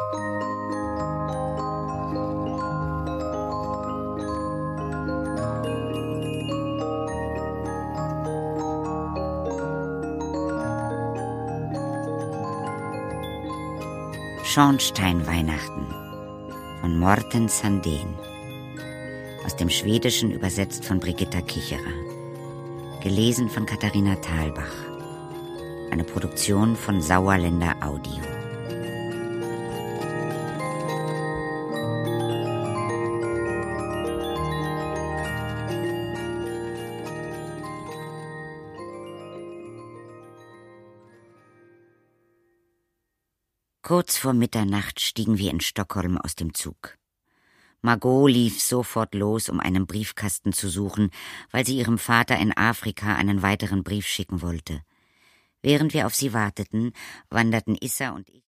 Schornsteinweihnachten von Morten Sandén. Aus dem Schwedischen übersetzt von Brigitta Kicherer. Gelesen von Katharina Thalbach. Eine Produktion von Sauerländer Audio. Kurz vor Mitternacht stiegen wir in Stockholm aus dem Zug. Margot lief sofort los, um einen Briefkasten zu suchen, weil sie ihrem Vater in Afrika einen weiteren Brief schicken wollte. Während wir auf sie warteten, wanderten Issa und ich